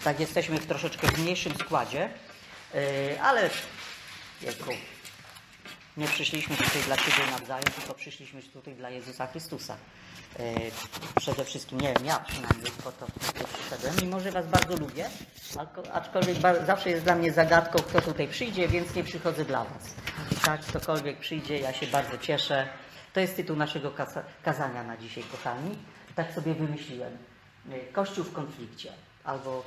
Tak, jesteśmy w troszeczkę mniejszym składzie, ale nie przyszliśmy tutaj dla siebie nawzajem, tylko przyszliśmy tutaj dla Jezusa Chrystusa. Przede wszystkim, nie wiem, ja przynajmniej po to przyszedłem, mimo że was bardzo lubię, aczkolwiek zawsze jest dla mnie zagadką, kto tutaj przyjdzie, więc nie przychodzę dla was. Tak, ktokolwiek przyjdzie, ja się bardzo cieszę. To jest tytuł naszego kazania na dzisiaj, kochani. Tak sobie wymyśliłem. Kościół w konflikcie. Albo...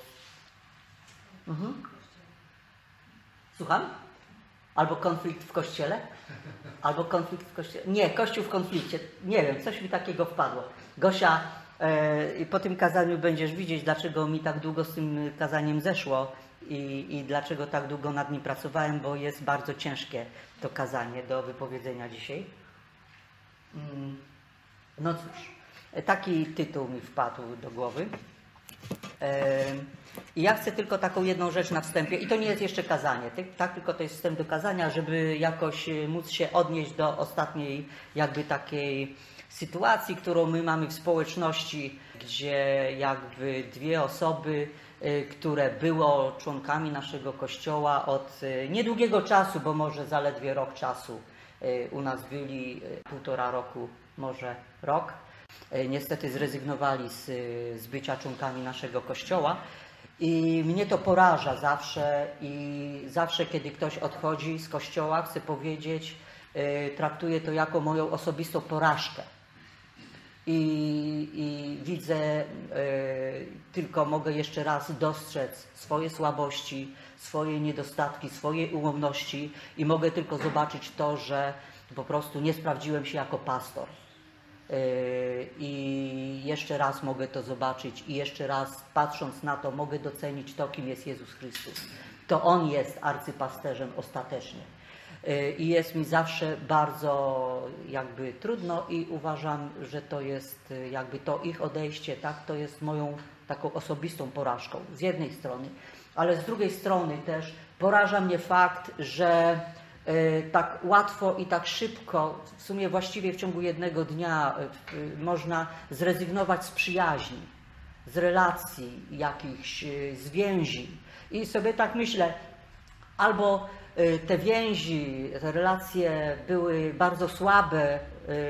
Słucham? Albo konflikt w Kościele? Albo konflikt w Kościele? Nie, Kościół w konflikcie. Nie wiem, coś mi takiego wpadło. Gosia, po tym kazaniu będziesz widzieć, dlaczego mi tak długo z tym kazaniem zeszło i dlaczego tak długo nad nim pracowałem, bo jest bardzo ciężkie to kazanie do wypowiedzenia dzisiaj. No cóż, taki tytuł mi wpadł do głowy. I ja chcę tylko taką jedną rzecz na wstępie, i to nie jest jeszcze kazanie, tak, tylko to jest wstęp do kazania, żeby jakoś móc się odnieść do ostatniej jakby takiej sytuacji, którą my mamy w społeczności, gdzie jakby dwie osoby, które było członkami naszego Kościoła od niedługiego czasu, bo może zaledwie rok czasu u nas byli, 1,5 roku, może rok, niestety zrezygnowali z bycia członkami naszego Kościoła. I mnie to poraża zawsze i zawsze, kiedy ktoś odchodzi z Kościoła, chcę powiedzieć, traktuję to jako moją osobistą porażkę. I widzę, tylko mogę jeszcze raz dostrzec swoje słabości, swoje niedostatki, swoje ułomności i mogę tylko zobaczyć to, że po prostu nie sprawdziłem się jako pastor. I jeszcze raz mogę to zobaczyć i jeszcze raz, patrząc na to, mogę docenić to, kim jest Jezus Chrystus. To On jest arcypasterzem ostatecznie. I jest mi zawsze bardzo jakby trudno i uważam, że to jest jakby to ich odejście, tak, to jest moją taką osobistą porażką z jednej strony, ale z drugiej strony też poraża mnie fakt, że tak łatwo i tak szybko, w sumie właściwie w ciągu jednego dnia można zrezygnować z przyjaźni, z relacji jakichś, z więzi. I sobie tak myślę, albo te więzi, te relacje były bardzo słabe,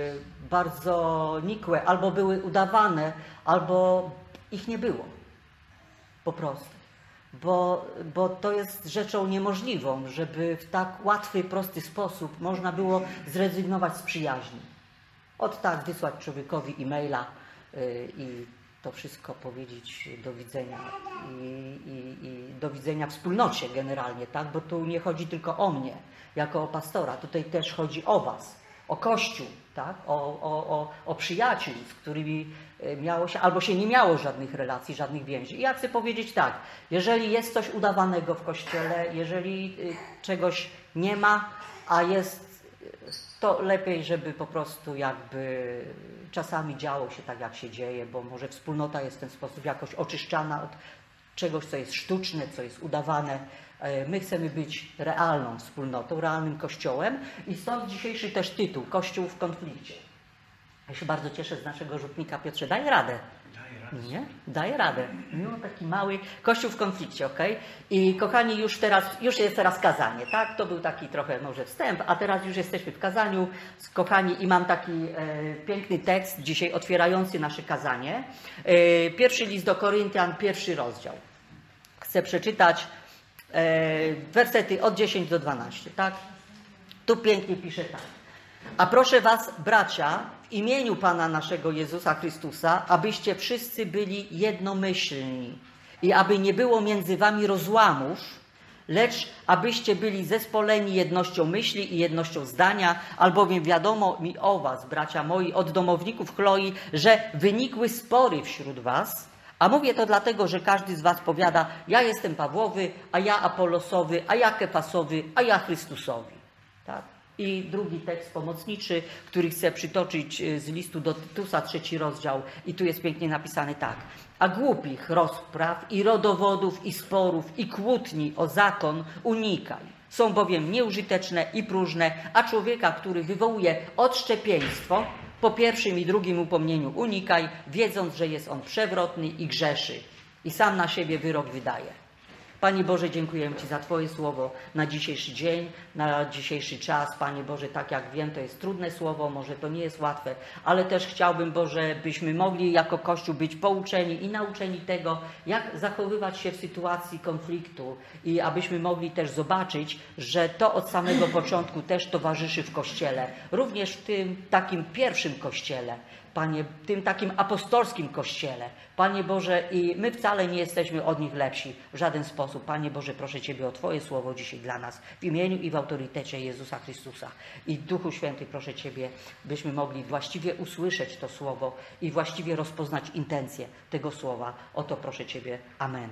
bardzo nikłe, albo były udawane, albo ich nie było. Po prostu. Bo to jest rzeczą niemożliwą, żeby w tak łatwy, prosty sposób można było zrezygnować z przyjaźni. Od tak wysłać człowiekowi e-maila i to wszystko powiedzieć do widzenia i do widzenia wspólnocie generalnie, tak? Bo tu nie chodzi tylko o mnie jako o pastora, tutaj też chodzi o was, o Kościół, tak? O przyjaciół, z którymi miało się, albo się nie miało żadnych relacji, żadnych więzi. I ja chcę powiedzieć tak, jeżeli jest coś udawanego w Kościele, jeżeli czegoś nie ma, a jest, to lepiej, żeby po prostu jakby czasami działo się tak, jak się dzieje, bo może wspólnota jest w ten sposób jakoś oczyszczana od czegoś, co jest sztuczne, co jest udawane. My chcemy być realną wspólnotą, realnym Kościołem i stąd dzisiejszy też tytuł, Kościół w konflikcie. Ja się bardzo cieszę z naszego rzutnika, Piotrze, daje radę. Nie? Daje radę. Mimo taki mały Kościół w konflikcie, okej? I kochani, już jest teraz kazanie, tak? To był taki trochę może wstęp, a teraz już jesteśmy w kazaniu, kochani, i mam taki piękny tekst dzisiaj otwierający nasze kazanie. Pierwszy list do Koryntian, 1 rozdział. Chcę przeczytać wersety od 10 do 12, tak? Tu pięknie pisze tak. A proszę was, bracia, w imieniu Pana naszego Jezusa Chrystusa, abyście wszyscy byli jednomyślni i aby nie było między wami rozłamów, lecz abyście byli zespoleni jednością myśli i jednością zdania, albowiem wiadomo mi o was, bracia moi, od domowników Chloi, że wynikły spory wśród was, a mówię to dlatego, że każdy z was powiada, ja jestem Pawłowy, a ja Apolosowy, a ja Kefasowy, a ja Chrystusowi. Tak? I drugi tekst pomocniczy, który chcę przytoczyć z listu do Tytusa, 3 rozdział. I tu jest pięknie napisane tak. A głupich rozpraw i rodowodów i sporów i kłótni o zakon unikaj. Są bowiem nieużyteczne i próżne, a człowieka, który wywołuje odszczepieństwo, po pierwszym i drugim upomnieniu unikaj, wiedząc, że jest on przewrotny i grzeszy. i sam na siebie wyrok wydaje. Panie Boże, dziękujemy Ci za Twoje słowo na dzisiejszy dzień, na dzisiejszy czas. Panie Boże, tak jak wiem, to jest trudne słowo, może to nie jest łatwe, ale też chciałbym, Boże, byśmy mogli jako Kościół być pouczeni i nauczeni tego, jak zachowywać się w sytuacji konfliktu i abyśmy mogli też zobaczyć, że to od samego początku też towarzyszy w Kościele, również w tym takim pierwszym Kościele. Panie, tym takim apostolskim Kościele. Panie Boże, i my wcale nie jesteśmy od nich lepsi w żaden sposób. Panie Boże, proszę Ciebie o Twoje słowo dzisiaj dla nas w imieniu i w autorytecie Jezusa Chrystusa. I Duchu Święty, proszę Ciebie, byśmy mogli właściwie usłyszeć to słowo i właściwie rozpoznać intencje tego słowa. O to proszę Ciebie. Amen.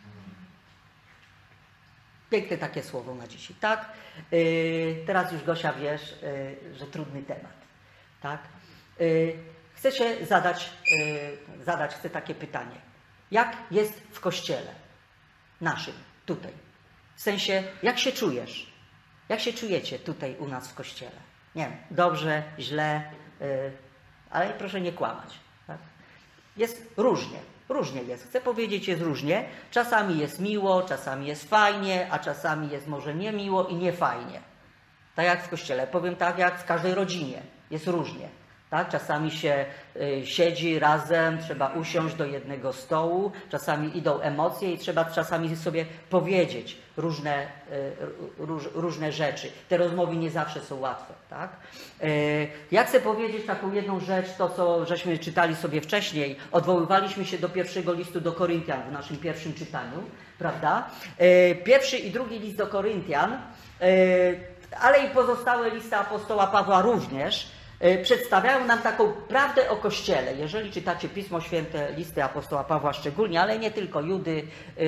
Piękne takie słowo na dzisiaj, tak? Teraz już, Gosia, wiesz, że trudny temat, tak? Chcę się zadać takie pytanie. Jak jest w Kościele naszym, tutaj? W sensie, jak się czujesz? Jak się czujecie tutaj u nas w Kościele? Nie wiem, dobrze, źle, ale proszę nie kłamać. Tak? Jest różnie. Różnie jest. Chcę powiedzieć, jest różnie. Czasami jest miło, czasami jest fajnie, a czasami jest może niemiło i niefajnie. Tak jak w Kościele. Powiem tak, jak w każdej rodzinie. Jest różnie. Tak? Czasami się siedzi razem, trzeba usiąść do jednego stołu, czasami idą emocje i trzeba czasami sobie powiedzieć różne rzeczy. Te rozmowy nie zawsze są łatwe. Tak? Ja chcę powiedzieć taką jedną rzecz, to co żeśmy czytali sobie wcześniej. Odwoływaliśmy się do pierwszego listu do Koryntian w naszym pierwszym czytaniu, prawda? Pierwszy i drugi list do Koryntian, ale i pozostałe listy apostoła Pawła również, przedstawiają nam taką prawdę o Kościele. Jeżeli czytacie Pismo Święte, listy apostoła Pawła szczególnie, ale nie tylko Judy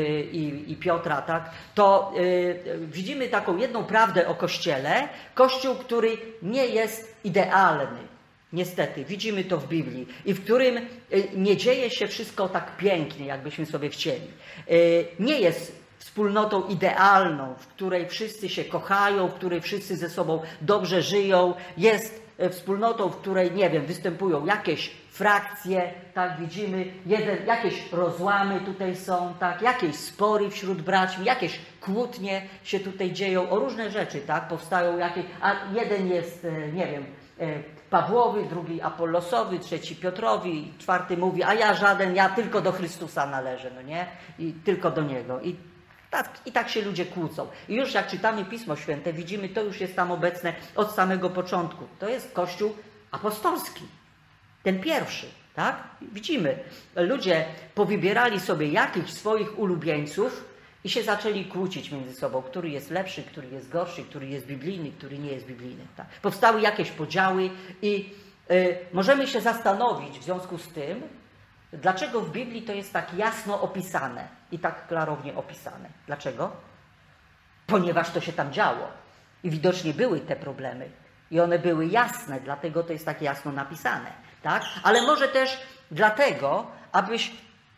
i Piotra, tak, to widzimy taką jedną prawdę o Kościele. Kościół, który nie jest idealny. Niestety, widzimy to w Biblii i w którym nie dzieje się wszystko tak pięknie, jakbyśmy sobie chcieli. Nie jest wspólnotą idealną, w której wszyscy się kochają, w której wszyscy ze sobą dobrze żyją. Jest wspólnotą, w której, nie wiem, występują jakieś frakcje, tak, widzimy, jakieś rozłamy tutaj są, tak, jakieś spory wśród braci, jakieś kłótnie się tutaj dzieją, o różne rzeczy, tak, powstają jakieś, a jeden jest, nie wiem, Pawłowy, drugi Apollosowy, trzeci Piotrowi, czwarty mówi, a ja żaden, ja tylko do Chrystusa należę, no nie, i tylko do Niego. I tak się ludzie kłócą. I już jak czytamy Pismo Święte, widzimy, to już jest tam obecne od samego początku. To jest Kościół apostolski. Ten pierwszy, tak? Widzimy, ludzie powybierali sobie jakichś swoich ulubieńców i się zaczęli kłócić między sobą, który jest lepszy, który jest gorszy, który jest biblijny, który nie jest biblijny. Tak? Powstały jakieś podziały i możemy się zastanowić w związku z tym, dlaczego w Biblii to jest tak jasno opisane i tak klarownie opisane. Dlaczego? Ponieważ to się tam działo i widocznie były te problemy i one były jasne, dlatego to jest tak jasno napisane. Tak? Ale może też dlatego, abyś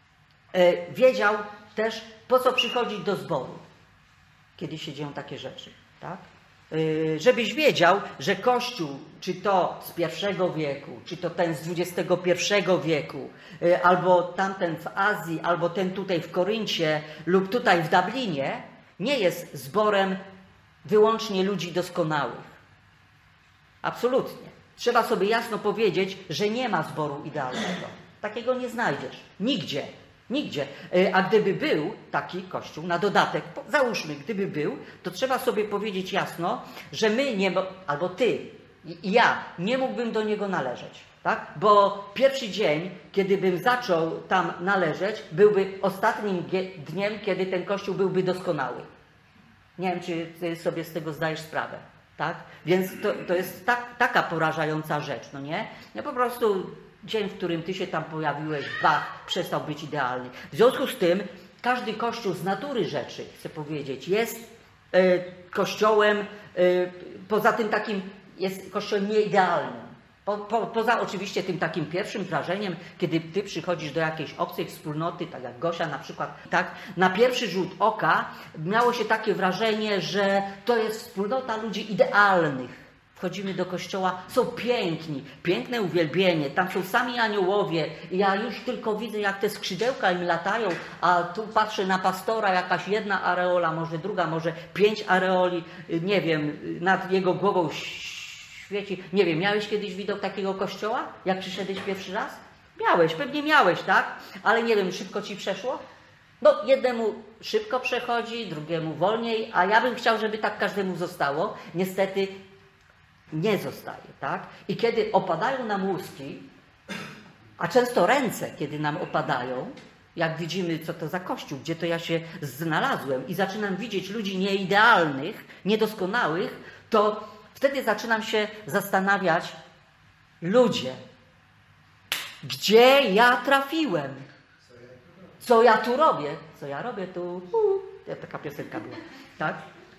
wiedział też, po co przychodzić do zboru, kiedy się dzieją takie rzeczy. Tak? Żebyś wiedział, że Kościół, czy to z I wieku, czy to ten z XXI wieku, albo tamten w Azji, albo ten tutaj w Koryncie lub tutaj w Dublinie, nie jest zborem wyłącznie ludzi doskonałych. Absolutnie. Trzeba sobie jasno powiedzieć, że nie ma zboru idealnego. Takiego nie znajdziesz. Nigdzie. Nigdzie. A gdyby był taki Kościół, na dodatek, załóżmy, gdyby był, to trzeba sobie powiedzieć jasno, że my nie, albo ty i ja nie mógłbym do niego należeć. Tak? Bo pierwszy dzień, kiedy bym zaczął tam należeć, byłby ostatnim dniem, kiedy ten Kościół byłby doskonały. Nie wiem, czy ty sobie z tego zdajesz sprawę. Tak? Więc to jest taka porażająca rzecz, no nie? No po prostu dzień, w którym ty się tam pojawiłeś, przestał być idealny. W związku z tym każdy kościół z natury rzeczy, chcę powiedzieć, jest kościołem, poza tym takim, jest kościołem nieidealnym. Poza oczywiście tym takim pierwszym wrażeniem, kiedy ty przychodzisz do jakiejś obcej wspólnoty, tak jak Gosia na przykład, tak, na pierwszy rzut oka miało się takie wrażenie, że to jest wspólnota ludzi idealnych. Wchodzimy do kościoła, są piękni, piękne uwielbienie, tam są sami aniołowie i ja już tylko widzę, jak te skrzydełka im latają, a tu patrzę na pastora, jakaś jedna areola, może druga, może 5 areoli, nie wiem, nad jego głową świeci. Nie wiem, miałeś kiedyś widok takiego kościoła, jak przyszedłeś pierwszy raz? Miałeś, pewnie miałeś, tak? Ale nie wiem, szybko ci przeszło? No, jednemu szybko przechodzi, drugiemu wolniej, a ja bym chciał, żeby tak każdemu zostało. Niestety nie zostaje, tak? I kiedy opadają nam łuski, a często ręce, kiedy nam opadają, jak widzimy, co to za kościół, gdzie to ja się znalazłem i zaczynam widzieć ludzi nieidealnych, niedoskonałych, to wtedy zaczynam się zastanawiać, ludzie, gdzie ja trafiłem? Co ja tu robię? Co ja robię tu? Taka piosenka była, tak?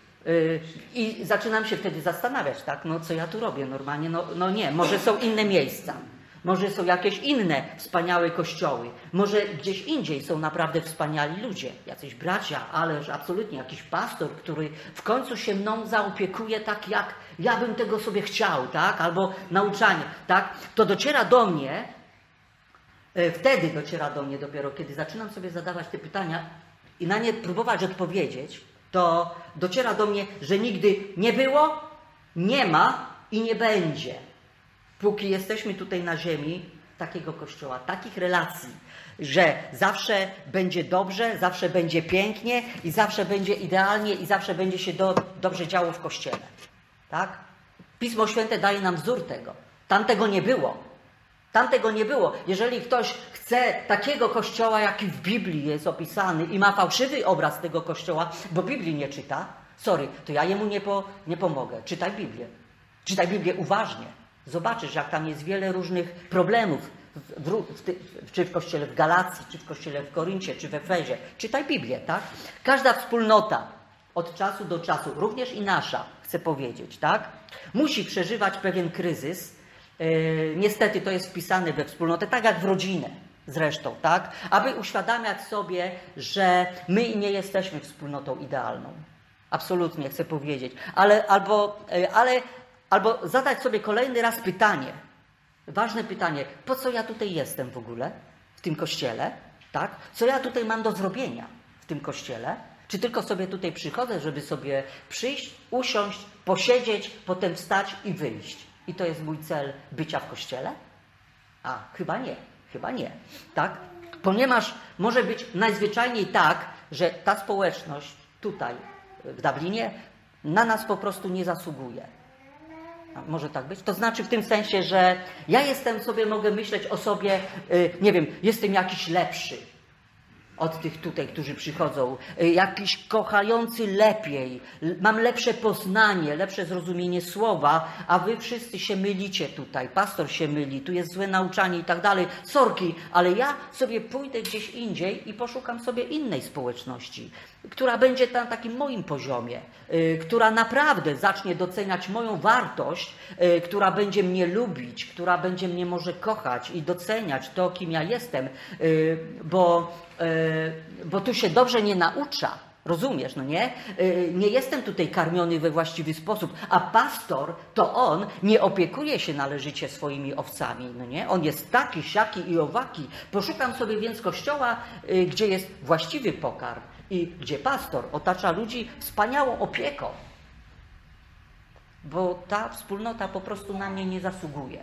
I zaczynam się wtedy zastanawiać, tak? No co ja tu robię normalnie? No nie, może są inne miejsca. Może są jakieś inne wspaniałe kościoły. Może gdzieś indziej są naprawdę wspaniali ludzie. Jacyś bracia, ależ absolutnie jakiś pastor, który w końcu się mną zaopiekuje tak, jak ja bym tego sobie chciał, tak? Albo nauczanie, tak? To dociera do mnie, wtedy dociera do mnie dopiero, kiedy zaczynam sobie zadawać te pytania i na nie próbować odpowiedzieć, to dociera do mnie, że nigdy nie było, nie ma i nie będzie. Póki jesteśmy tutaj na ziemi, takiego kościoła, takich relacji, że zawsze będzie dobrze, zawsze będzie pięknie i zawsze będzie idealnie i zawsze będzie się dobrze działo w kościele. Tak? Pismo Święte daje nam wzór tego. Tamtego nie było. Tamtego nie było. Jeżeli ktoś chce takiego kościoła, jaki w Biblii jest opisany i ma fałszywy obraz tego kościoła, bo Biblii nie czyta, to ja jemu nie pomogę. Czytaj Biblię. Czytaj Biblię uważnie. Zobaczysz, jak tam jest wiele różnych problemów, czy w kościele w Galacji, czy w kościele w Koryncie, czy w Efezie. Czytaj Biblię, tak? Każda wspólnota od czasu do czasu, również i nasza, chcę powiedzieć, tak? Musi przeżywać pewien kryzys. Niestety to jest wpisane we wspólnotę, tak jak w rodzinę zresztą, tak? Aby uświadamiać sobie, że my nie jesteśmy wspólnotą idealną. Absolutnie chcę powiedzieć. Albo zadać sobie kolejny raz pytanie, ważne pytanie, po co ja tutaj jestem w ogóle, w tym kościele, tak? Co ja tutaj mam do zrobienia w tym kościele? Czy tylko sobie tutaj przychodzę, żeby sobie przyjść, usiąść, posiedzieć, potem wstać i wyjść? I to jest mój cel bycia w kościele? Chyba nie, tak? Ponieważ może być najzwyczajniej tak, że ta społeczność tutaj w Dublinie na nas po prostu nie zasługuje. Może tak być? To znaczy w tym sensie, że ja mogę myśleć o sobie, nie wiem, jestem jakiś lepszy od tych tutaj, którzy przychodzą, jakiś kochający lepiej, mam lepsze poznanie, lepsze zrozumienie słowa, a wy wszyscy się mylicie tutaj, pastor się myli, tu jest złe nauczanie i tak dalej, sorki, ale ja sobie pójdę gdzieś indziej i poszukam sobie innej społeczności, która będzie na takim moim poziomie, która naprawdę zacznie doceniać moją wartość, która będzie mnie lubić, która będzie mnie może kochać i doceniać to, kim ja jestem, bo tu się dobrze nie naucza. Rozumiesz, no nie? Nie jestem tutaj karmiony we właściwy sposób, a pastor to on nie opiekuje się należycie swoimi owcami, no nie? On jest taki, siaki i owaki. Poszukam sobie więc kościoła, gdzie jest właściwy pokarm i gdzie pastor otacza ludzi wspaniałą opieką, bo ta wspólnota po prostu na mnie nie zasługuje.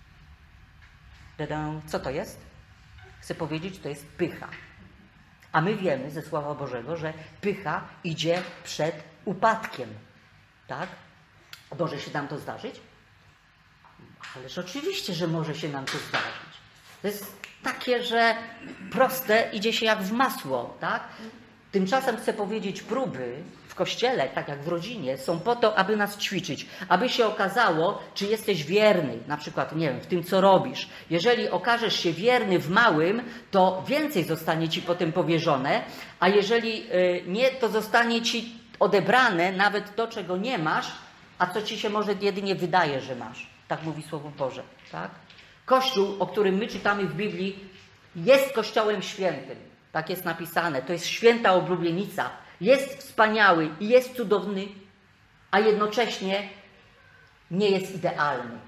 Co to jest? Chcę powiedzieć, to jest pycha. A my wiemy ze Słowa Bożego, że pycha idzie przed upadkiem. Tak? Może się nam to zdarzyć? Ależ oczywiście, że może się nam to zdarzyć. To jest takie, że proste, idzie się jak w masło. Tak? Tymczasem chcę powiedzieć, próby w kościele, tak jak w rodzinie, są po to, aby nas ćwiczyć. Aby się okazało, czy jesteś wierny, na przykład, nie wiem, w tym, co robisz. Jeżeli okażesz się wierny w małym, to więcej zostanie ci potem powierzone, a jeżeli nie, to zostanie ci odebrane nawet to, czego nie masz, a co ci się może jedynie wydaje, że masz. Tak mówi Słowo Boże. Tak? Kościół, o którym my czytamy w Biblii, jest Kościołem świętym. Tak jest napisane. To jest święta oblubienica. Jest wspaniały i jest cudowny, a jednocześnie nie jest idealny.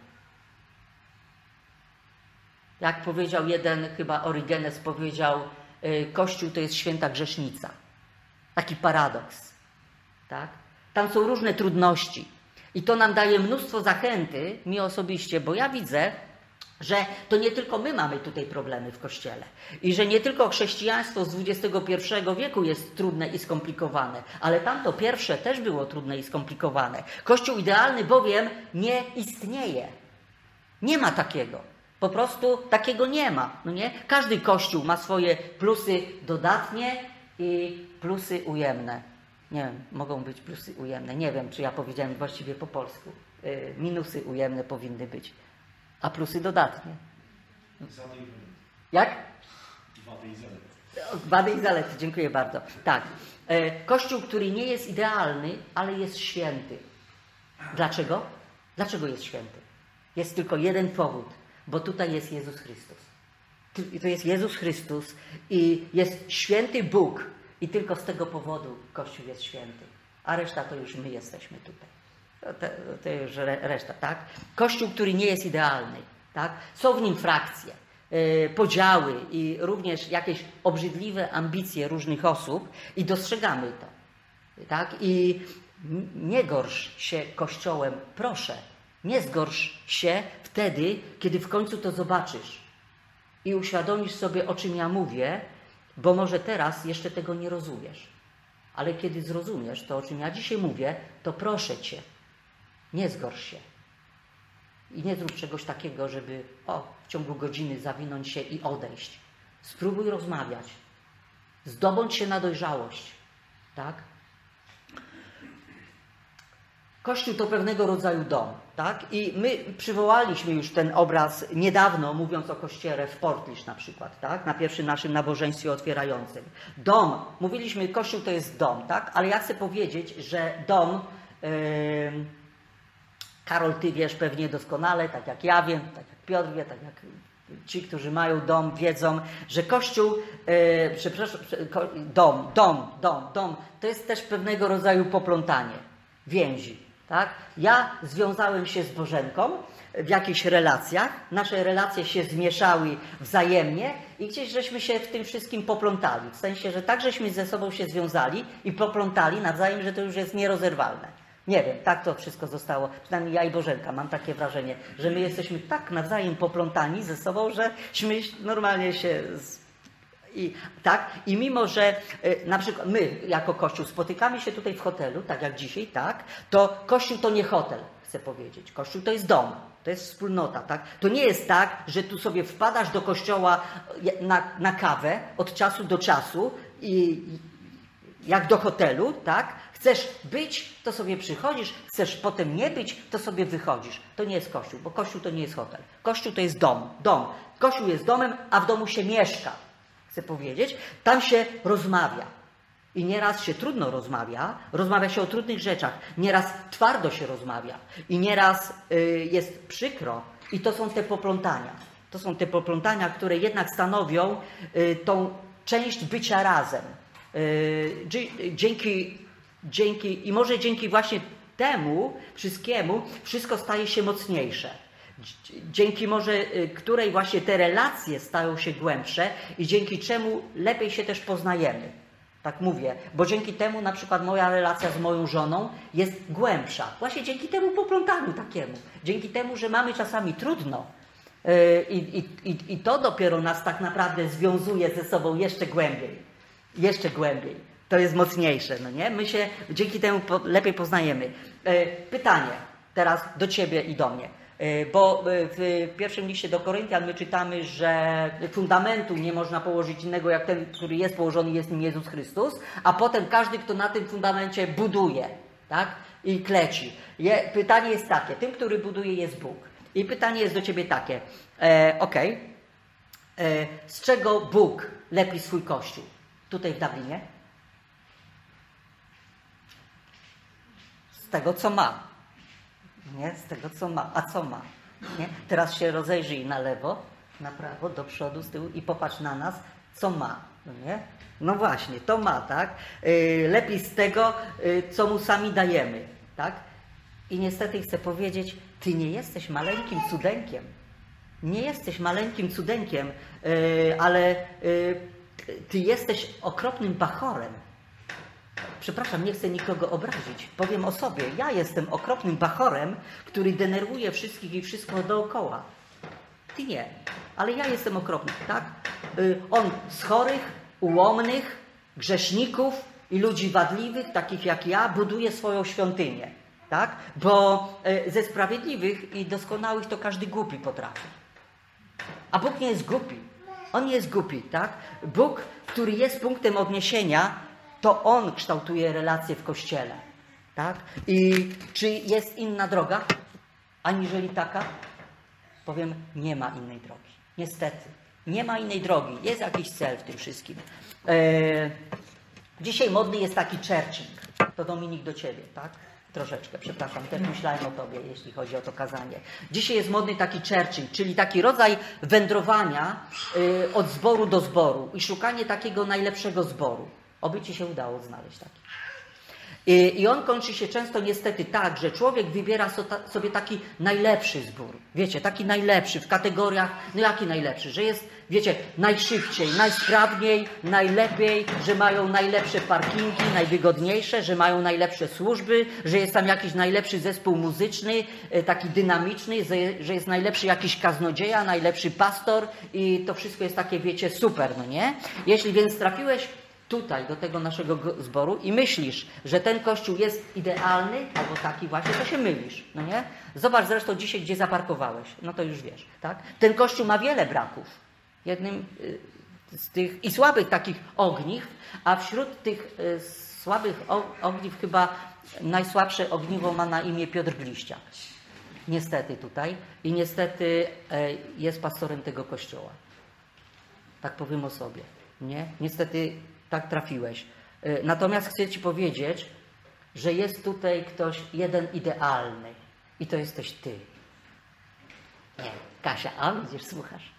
Jak powiedział jeden, chyba Orygenes powiedział, Kościół to jest święta grzesznica. Taki paradoks. Tak? Tam są różne trudności. I to nam daje mnóstwo zachęty, mi osobiście, bo ja widzę, że to nie tylko my mamy tutaj problemy w Kościele. I że nie tylko chrześcijaństwo z XXI wieku jest trudne i skomplikowane, ale tamto pierwsze też było trudne i skomplikowane. Kościół idealny bowiem nie istnieje. Nie ma takiego. Po prostu takiego nie ma. No nie? Każdy kościół ma swoje plusy dodatnie i plusy ujemne. Nie wiem, mogą być plusy ujemne. Nie wiem, czy ja powiedziałem właściwie po polsku. Minusy ujemne powinny być. A plusy dodatnie. Jak? Wady i zalety. Wady i zalety, dziękuję bardzo. Tak. Kościół, który nie jest idealny, ale jest święty. Dlaczego? Dlaczego jest święty? Jest tylko jeden powód. Bo tutaj jest Jezus Chrystus. To jest Jezus Chrystus i jest święty Bóg. I tylko z tego powodu Kościół jest święty. A reszta to już my jesteśmy tutaj. To już reszta, tak? Kościół, który nie jest idealny. Tak? Są w nim frakcje, podziały i również jakieś obrzydliwe ambicje różnych osób i dostrzegamy to. Tak? I nie gorsz się Kościołem, proszę. Nie zgorsz się wtedy, kiedy w końcu to zobaczysz i uświadomisz sobie, o czym ja mówię, bo może teraz jeszcze tego nie rozumiesz. Ale kiedy zrozumiesz to, o czym ja dzisiaj mówię, to proszę Cię, nie zgorsz się. I nie zrób czegoś takiego, żeby w ciągu godziny zawinąć się i odejść. Spróbuj rozmawiać. Zdobądź się na dojrzałość. Tak? Kościół to pewnego rodzaju dom, tak? I my przywołaliśmy już ten obraz niedawno, mówiąc o Kościele w Portlish na przykład, tak? Na pierwszym naszym nabożeństwie otwierającym. Dom, mówiliśmy, Kościół to jest dom, tak? Ale ja chcę powiedzieć, że dom, Karol, ty wiesz pewnie doskonale, tak jak ja wiem, tak jak Piotr wie, tak jak ci, którzy mają dom, wiedzą, że Kościół, dom, to jest też pewnego rodzaju poplątanie więzi. Tak? Ja związałem się z Bożenką w jakichś relacjach, nasze relacje się zmieszały wzajemnie i gdzieś żeśmy się w tym wszystkim poplątali. W sensie, że tak żeśmy ze sobą się związali i poplątali nawzajem, że to już jest nierozerwalne. Nie wiem, tak to wszystko zostało, przynajmniej ja i Bożenka, mam takie wrażenie, że my jesteśmy tak nawzajem poplątani ze sobą, żeśmy normalnie się... I mimo, że na przykład my jako Kościół spotykamy się tutaj w hotelu, tak jak dzisiaj, tak, to Kościół to nie hotel, chcę powiedzieć. Kościół to jest dom, to jest wspólnota. Tak? To nie jest tak, że tu sobie wpadasz do kościoła na kawę od czasu do czasu i jak do hotelu, tak? Chcesz być, to sobie przychodzisz, chcesz potem nie być, to sobie wychodzisz. To nie jest Kościół, bo Kościół to nie jest hotel. Kościół to jest dom. Kościół jest domem, a w domu się mieszka. Chcę powiedzieć, tam się rozmawia. I nieraz się trudno rozmawia się o trudnych rzeczach, nieraz twardo się rozmawia i nieraz jest przykro. I to są te poplątania. To są te poplątania, które jednak stanowią tą część bycia razem. I może dzięki właśnie temu wszystkiemu wszystko staje się mocniejsze. Dzięki może której właśnie te relacje stają się głębsze i dzięki czemu lepiej się też poznajemy. Tak mówię, bo dzięki temu na przykład moja relacja z moją żoną jest głębsza. Właśnie dzięki temu poplątaniu takiemu. Dzięki temu, że mamy czasami trudno. I to dopiero nas tak naprawdę związuje ze sobą jeszcze głębiej. Jeszcze głębiej. To jest mocniejsze, no nie? My się dzięki temu lepiej poznajemy. Pytanie teraz do Ciebie i do mnie. Bo w pierwszym liście do Koryntian my czytamy, że fundamentu nie można położyć innego jak ten, który jest położony, jest nim Jezus Chrystus, a potem każdy, kto na tym fundamencie buduje, tak? I kleci. Pytanie jest takie, tym, który buduje, jest Bóg. I pytanie jest do Ciebie takie, z czego Bóg lepi swój Kościół? Tutaj w Dublinie? Z tego, co ma. Nie? Z tego, co ma. A co ma? Nie? Teraz się rozejrzyj na lewo, na prawo, do przodu, z tyłu i popatrz na nas, co ma. No, nie? No właśnie, to ma, tak? Lepiej z tego, co mu sami dajemy, tak? I niestety chcę powiedzieć, Ty nie jesteś maleńkim cudeńkiem. Nie jesteś maleńkim cudeńkiem, ale ty jesteś okropnym bachorem. Przepraszam, nie chcę nikogo obrazić. Powiem o sobie. Ja jestem okropnym bachorem, który denerwuje wszystkich i wszystko dookoła. Ty nie, ale ja jestem okropny, tak? On z chorych, ułomnych, grzeszników i ludzi wadliwych, takich jak ja, buduje swoją świątynię, tak? Bo ze sprawiedliwych i doskonałych to każdy głupi potrafi. A Bóg nie jest głupi. On nie jest głupi, tak? Bóg, który jest punktem odniesienia, to On kształtuje relacje w Kościele, tak? I czy jest inna droga, aniżeli taka? Powiem, nie ma innej drogi. Niestety. Nie ma innej drogi. Jest jakiś cel w tym wszystkim. Dzisiaj modny jest taki churching. To Dominik do Ciebie, tak? Troszeczkę, przepraszam, też myślałem o Tobie, jeśli chodzi o to kazanie. Dzisiaj jest modny taki churching, czyli taki rodzaj wędrowania od zboru do zboru i szukanie takiego najlepszego zboru. Oby Ci się udało znaleźć taki. I on kończy się często niestety tak, że człowiek wybiera sobie taki najlepszy zbór. Wiecie, taki najlepszy w kategoriach, no jaki najlepszy? Że jest, wiecie, najszybciej, najsprawniej, najlepiej, że mają najlepsze parkingi, najwygodniejsze, że mają najlepsze służby, że jest tam jakiś najlepszy zespół muzyczny, taki dynamiczny, że jest najlepszy jakiś kaznodzieja, najlepszy pastor i to wszystko jest takie, wiecie, super, no nie? Jeśli więc trafiłeś tutaj, do tego naszego zboru i myślisz, że ten kościół jest idealny, albo taki właśnie, to się mylisz, no nie? Zobacz zresztą dzisiaj, gdzie zaparkowałeś, no to już wiesz, tak? Ten kościół ma wiele braków. Jednym z tych i słabych takich ogniw, a wśród tych słabych ogniw chyba najsłabsze ogniwo ma na imię Piotr Gliściak. Niestety tutaj. I niestety jest pastorem tego kościoła. Tak powiem o sobie, nie? Niestety tak trafiłeś. Natomiast chcę Ci powiedzieć, że jest tutaj ktoś jeden idealny i to jesteś Ty. Nie, Kasia, a widzisz, słuchasz.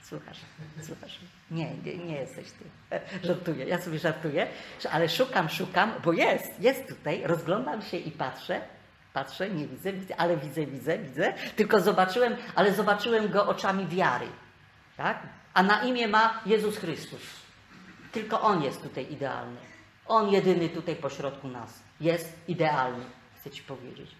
Nie jesteś Ty. Żartuję, ja sobie żartuję, ale szukam, bo jest tutaj, rozglądam się i patrzę, nie widzę, ale widzę, tylko zobaczyłem go oczami wiary, tak? A na imię ma Jezus Chrystus. Tylko On jest tutaj idealny. On jedyny tutaj pośrodku nas jest idealny, chcę Ci powiedzieć.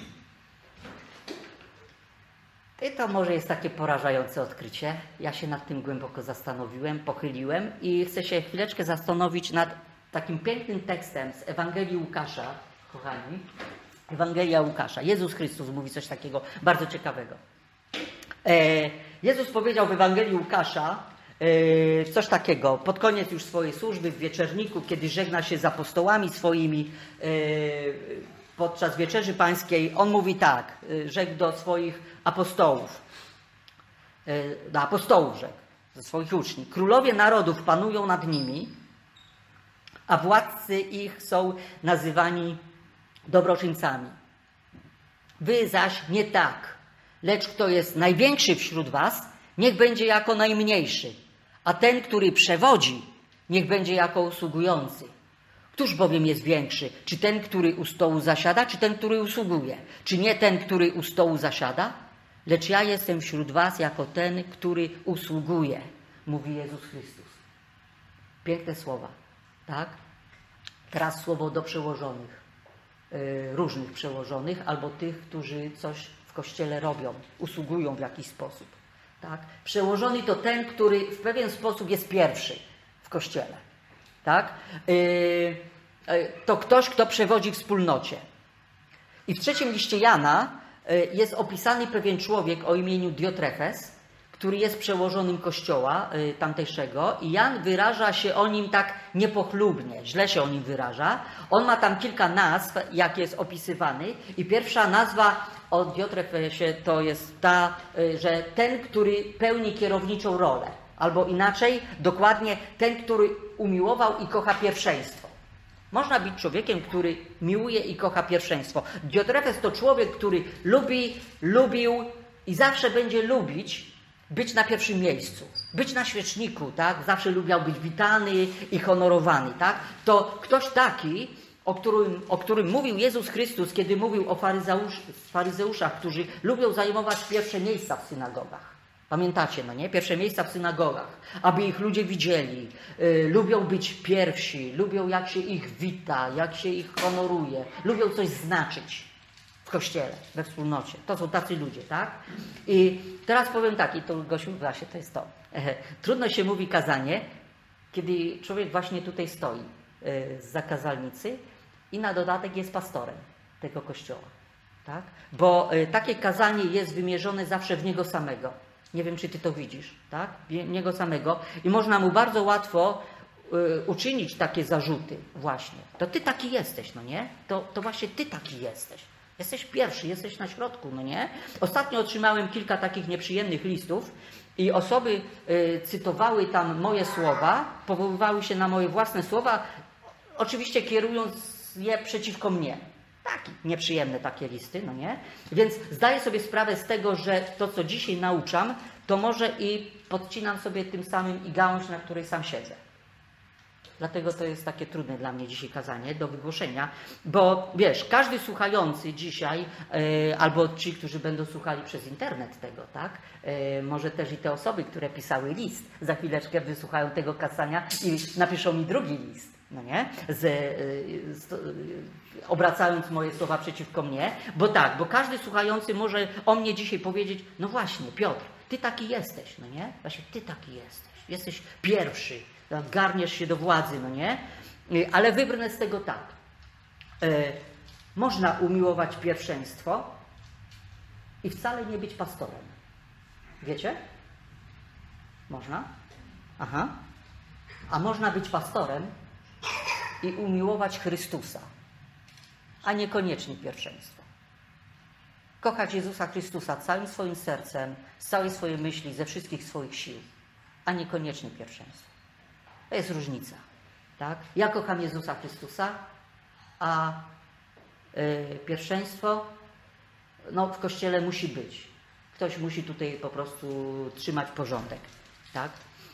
I to może jest takie porażające odkrycie. Ja się nad tym głęboko zastanowiłem, pochyliłem i chcę się chwileczkę zastanowić nad takim pięknym tekstem z Ewangelii Łukasza, kochani. Ewangelia Łukasza. Jezus Chrystus mówi coś takiego bardzo ciekawego. Jezus powiedział w Ewangelii Łukasza coś takiego, pod koniec już swojej służby w wieczerniku, kiedy żegna się z apostołami swoimi podczas wieczerzy pańskiej, on mówi tak, rzekł do swoich apostołów, rzekł, do swoich uczniów. Królowie narodów panują nad nimi, a władcy ich są nazywani dobroczyńcami. Wy zaś nie tak, lecz kto jest największy wśród was, niech będzie jako najmniejszy, a ten, który przewodzi, niech będzie jako usługujący. Któż bowiem jest większy? Czy ten, który u stołu zasiada, czy ten, który usługuje? Czy nie ten, który u stołu zasiada? Lecz ja jestem wśród was jako ten, który usługuje, mówi Jezus Chrystus. Piękne słowa, tak? Teraz słowo do przełożonych, różnych przełożonych, albo tych, którzy coś w Kościele robią, usługują w jakiś sposób. Tak? Przełożony to ten, który w pewien sposób jest pierwszy w Kościele. Tak? To ktoś, kto przewodzi wspólnocie. I w 3 liście Jana jest opisany pewien człowiek o imieniu Diotrefes, który jest przełożonym Kościoła tamtejszego i Jan wyraża się o nim tak niepochlubnie, źle się o nim wyraża. On ma tam kilka nazw, jak jest opisywany i pierwsza nazwa o Diotrefesie to jest ta, że ten, który pełni kierowniczą rolę. Albo inaczej, dokładnie ten, który umiłował i kocha pierwszeństwo. Można być człowiekiem, który miłuje i kocha pierwszeństwo. Diotrefes to człowiek, który lubił i zawsze będzie lubić być na pierwszym miejscu. Być na świeczniku, tak? Zawsze lubiał być witany i honorowany, tak? To ktoś taki, o którym mówił Jezus Chrystus, kiedy mówił o faryzeuszach, którzy lubią zajmować pierwsze miejsca w synagogach. Pamiętacie, no nie? Pierwsze miejsca w synagogach, aby ich ludzie widzieli. Lubią być pierwsi, lubią jak się ich wita, jak się ich honoruje. Lubią coś znaczyć w kościele, we wspólnocie. To są tacy ludzie, tak? I teraz powiem tak, i to Gosiu, właśnie to jest to. Trudno się mówi kazanie, kiedy człowiek właśnie tutaj stoi zza kazalnicy i na dodatek jest pastorem tego kościoła. Tak? Bo takie kazanie jest wymierzone zawsze w niego samego. Nie wiem, czy ty to widzisz, tak? W niego samego. I można mu bardzo łatwo uczynić takie zarzuty właśnie. To ty taki jesteś, no nie? To właśnie ty taki jesteś. Jesteś pierwszy, jesteś na środku, no nie? Ostatnio otrzymałem kilka takich nieprzyjemnych listów i osoby cytowały tam moje słowa, powoływały się na moje własne słowa, oczywiście kierując je przeciwko mnie. Takie nieprzyjemne takie listy, no nie? Więc zdaję sobie sprawę z tego, że to, co dzisiaj nauczam, to może i podcinam sobie tym samym i gałąź, na której sam siedzę. Dlatego to jest takie trudne dla mnie dzisiaj kazanie do wygłoszenia, bo wiesz, każdy słuchający dzisiaj, albo ci, którzy będą słuchali przez internet tego, tak? Może też i te osoby, które pisały list, za chwileczkę wysłuchają tego kazania i napiszą mi drugi list, no nie? Obracając moje słowa przeciwko mnie, bo każdy słuchający może o mnie dzisiaj powiedzieć, no właśnie, Piotr, ty taki jesteś, no nie? Właśnie ty taki jesteś, jesteś pierwszy. Garniesz się do władzy, no nie? Ale wybrnę z tego tak. Można umiłować pierwszeństwo i wcale nie być pastorem. Wiecie? Można? Aha. A można być pastorem i umiłować Chrystusa, a niekoniecznie pierwszeństwo. Kochać Jezusa Chrystusa całym swoim sercem, z całej swojej myśli, ze wszystkich swoich sił, a niekoniecznie pierwszeństwo. To jest różnica. Tak? Ja kocham Jezusa Chrystusa, a pierwszeństwo no, w Kościele musi być. Ktoś musi tutaj po prostu trzymać porządek. Tak?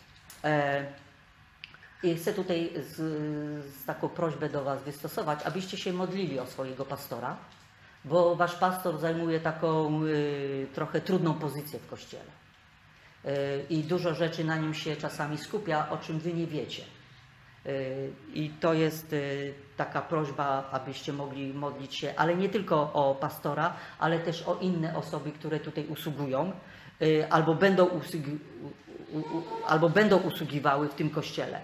I chcę tutaj z taką prośbę do was wystosować, abyście się modlili o swojego pastora, bo wasz pastor zajmuje taką trochę trudną pozycję w Kościele. I dużo rzeczy na nim się czasami skupia, o czym wy nie wiecie. I to jest taka prośba, abyście mogli modlić się, ale nie tylko o pastora, ale też o inne osoby, które tutaj usługują, albo będą usługiwały w tym kościele.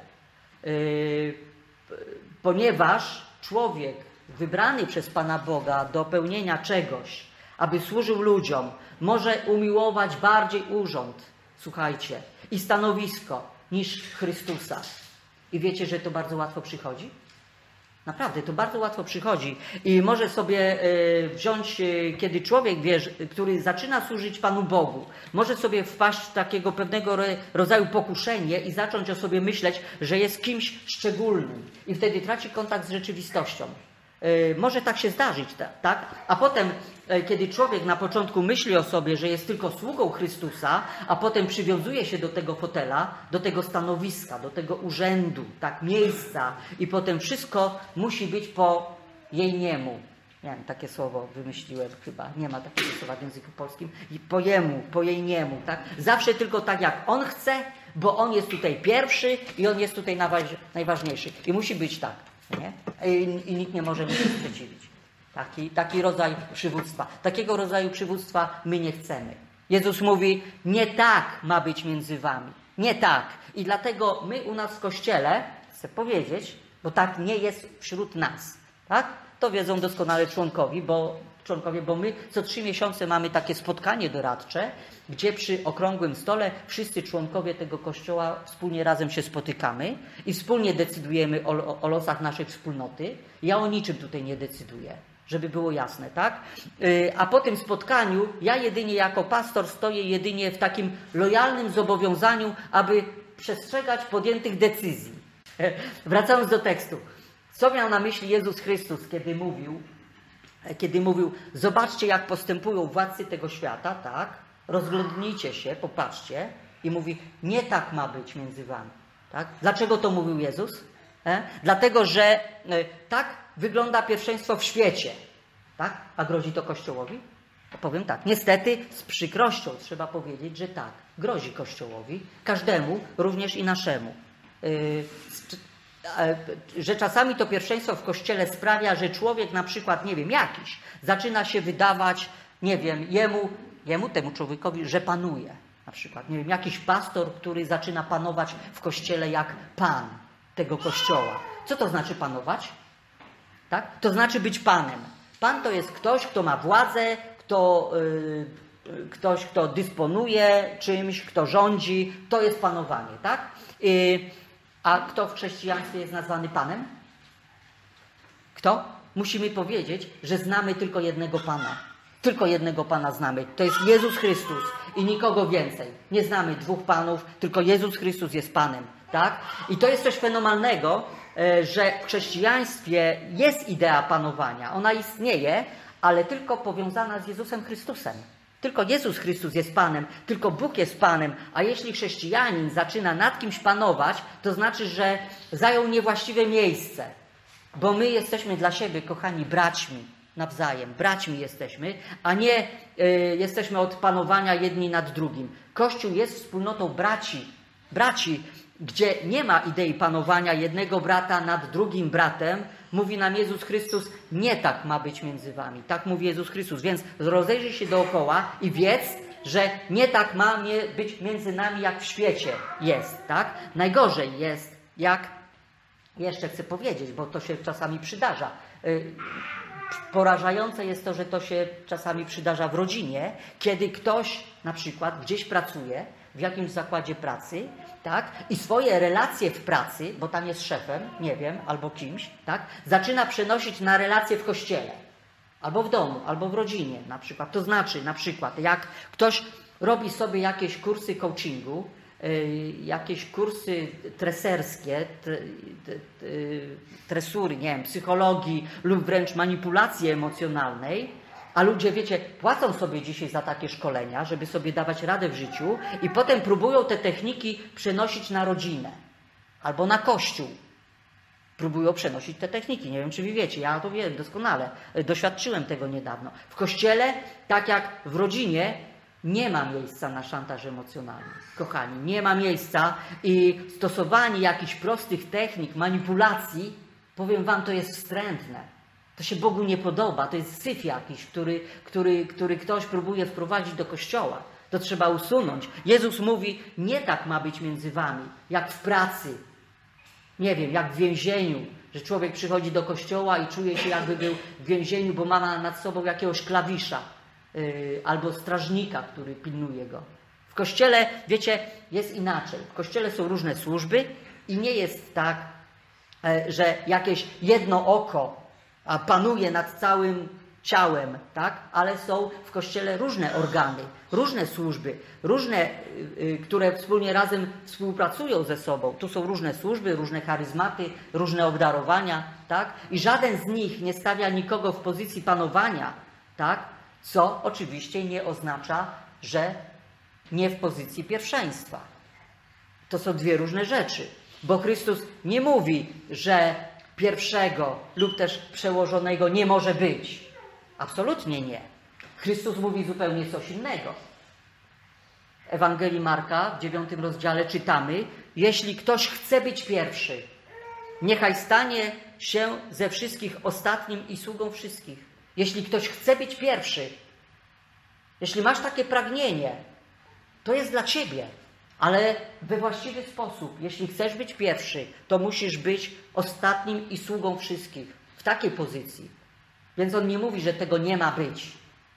Ponieważ człowiek wybrany przez Pana Boga do pełnienia czegoś, aby służył ludziom, może umiłować bardziej urząd, słuchajcie, i stanowisko niż Chrystusa. I wiecie, że to bardzo łatwo przychodzi? Naprawdę, to bardzo łatwo przychodzi. I może sobie wziąć, kiedy człowiek, wiesz, który zaczyna służyć Panu Bogu, może sobie wpaść w takiego pewnego rodzaju pokuszenie i zacząć o sobie myśleć, że jest kimś szczególnym. I wtedy traci kontakt z rzeczywistością. Może tak się zdarzyć, tak? A potem, kiedy człowiek na początku myśli o sobie, że jest tylko sługą Chrystusa, a potem przywiązuje się do tego fotela, do tego stanowiska, do tego urzędu, tak, miejsca i potem wszystko musi być po jej niemu. Nie wiem, takie słowo wymyśliłem chyba, nie ma takiego słowa w języku polskim. I po jemu, po jej niemu, tak? Zawsze tylko tak, jak on chce, bo on jest tutaj pierwszy i on jest tutaj najważniejszy. I musi być tak. Nie? I nikt nie może mi się sprzeciwić. Taki rodzaj przywództwa. Takiego rodzaju przywództwa my nie chcemy. Jezus mówi, nie tak ma być między wami. Nie tak. I dlatego my u nas w Kościele, chcę powiedzieć, bo tak nie jest wśród nas. Tak? To wiedzą doskonale członkowie, bo my co 3 miesiące mamy takie spotkanie doradcze, gdzie przy okrągłym stole wszyscy członkowie tego kościoła wspólnie razem się spotykamy i wspólnie decydujemy o losach naszej wspólnoty. Ja o niczym tutaj nie decyduję, żeby było jasne, tak? A po tym spotkaniu ja jedynie jako pastor stoję jedynie w takim lojalnym zobowiązaniu, aby przestrzegać podjętych decyzji. Wracając do tekstu. Co miał na myśli Jezus Chrystus, kiedy mówił, zobaczcie, jak postępują władcy tego świata, tak? Rozglądnijcie się, popatrzcie. I mówi, nie tak ma być między wami. Tak? Dlaczego to mówił Jezus? Dlatego, że tak wygląda pierwszeństwo w świecie. Tak? A grozi to Kościołowi? Powiem tak, niestety z przykrością trzeba powiedzieć, że tak, grozi Kościołowi, każdemu, również i naszemu. Że czasami to pierwszeństwo w Kościele sprawia, że człowiek na przykład, nie wiem, jakiś, zaczyna się wydawać, nie wiem, temu człowiekowi, że panuje. Na przykład, nie wiem, jakiś pastor, który zaczyna panować w Kościele jak pan tego Kościoła. Co to znaczy panować? Tak? To znaczy być panem. Pan to jest ktoś, kto ma władzę, ktoś, kto dysponuje czymś, kto rządzi. To jest panowanie, tak? A kto w chrześcijaństwie jest nazwany Panem? Kto? Musimy powiedzieć, że znamy tylko jednego Pana. Tylko jednego Pana znamy. To jest Jezus Chrystus i nikogo więcej. Nie znamy dwóch Panów, tylko Jezus Chrystus jest Panem. Tak? I to jest coś fenomenalnego, że w chrześcijaństwie jest idea panowania. Ona istnieje, ale tylko powiązana z Jezusem Chrystusem. Tylko Jezus Chrystus jest Panem, tylko Bóg jest Panem, a jeśli chrześcijanin zaczyna nad kimś panować, to znaczy, że zajął niewłaściwe miejsce. Bo my jesteśmy dla siebie, kochani, braćmi nawzajem. Braćmi jesteśmy, a nie jesteśmy od panowania jedni nad drugim. Kościół jest wspólnotą braci, gdzie nie ma idei panowania jednego brata nad drugim bratem. Mówi nam Jezus Chrystus, nie tak ma być między wami. Tak mówi Jezus Chrystus. Więc rozejrzyj się dookoła i wiedz, że nie tak ma być między nami, jak w świecie jest. Tak? Najgorzej jest, jak, jeszcze chcę powiedzieć, bo to się czasami przydarza. Porażające jest to, że to się czasami przydarza w rodzinie, kiedy ktoś na przykład gdzieś pracuje, w jakimś zakładzie pracy, tak? I swoje relacje w pracy, bo tam jest szefem, nie wiem, albo kimś, tak? Zaczyna przenosić na relacje w kościele, albo w domu, albo w rodzinie na przykład. To znaczy, na przykład, jak ktoś robi sobie jakieś kursy coachingu, jakieś kursy treserskie, tresury, nie wiem, psychologii lub wręcz manipulacji emocjonalnej, a ludzie, wiecie, płacą sobie dzisiaj za takie szkolenia, żeby sobie dawać radę w życiu i potem próbują te techniki przenosić na rodzinę albo na kościół. Próbują przenosić te techniki. Nie wiem, czy wy wiecie, ja to wiem doskonale. Doświadczyłem tego niedawno. W kościele, tak jak w rodzinie, nie ma miejsca na szantaż emocjonalny. Kochani, nie ma miejsca i stosowanie jakichś prostych technik, manipulacji, powiem wam, to jest wstrętne. To się Bogu nie podoba, to jest syf jakiś, który ktoś próbuje wprowadzić do kościoła. To trzeba usunąć. Jezus mówi, nie tak ma być między wami, jak w pracy. Nie wiem, jak w więzieniu, że człowiek przychodzi do kościoła i czuje się, jakby był w więzieniu, bo ma nad sobą jakiegoś klawisza albo strażnika, który pilnuje go. W kościele, wiecie, jest inaczej. W kościele są różne służby i nie jest tak, że jakieś jedno oko panuje nad całym ciałem, tak? Ale są w Kościele różne organy, różne służby, różne, które wspólnie razem współpracują ze sobą. Tu są różne służby, różne charyzmaty, różne obdarowania, tak? I żaden z nich nie stawia nikogo w pozycji panowania, tak? Co oczywiście nie oznacza, że nie w pozycji pierwszeństwa. To są dwie różne rzeczy, bo Chrystus nie mówi, że pierwszego lub też przełożonego nie może być. Absolutnie nie. Chrystus mówi zupełnie coś innego. W Ewangelii Marka w 9 rozdziale czytamy: jeśli ktoś chce być pierwszy, niechaj stanie się ze wszystkich ostatnim i sługą wszystkich. Jeśli ktoś chce być pierwszy, jeśli masz takie pragnienie, to jest dla ciebie. Ale we właściwy sposób. Jeśli chcesz być pierwszy, to musisz być ostatnim i sługą wszystkich. W takiej pozycji. Więc on nie mówi, że tego nie ma być.